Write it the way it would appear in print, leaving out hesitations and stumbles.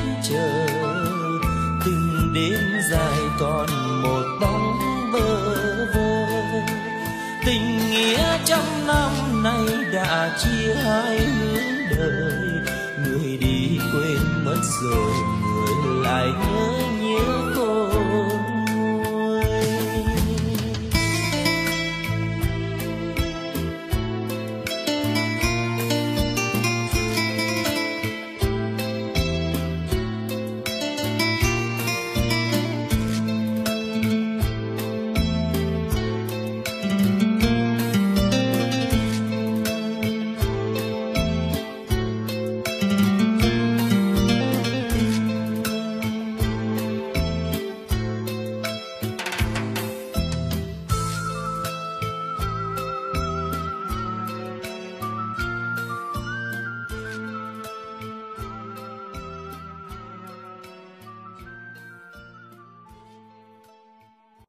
chờ, từng đêm dài còn một bóng bơ vơ. Tình nghĩa trăm năm nay đã chia hai hướng đời, người đi quên mất rồi người lại nhớ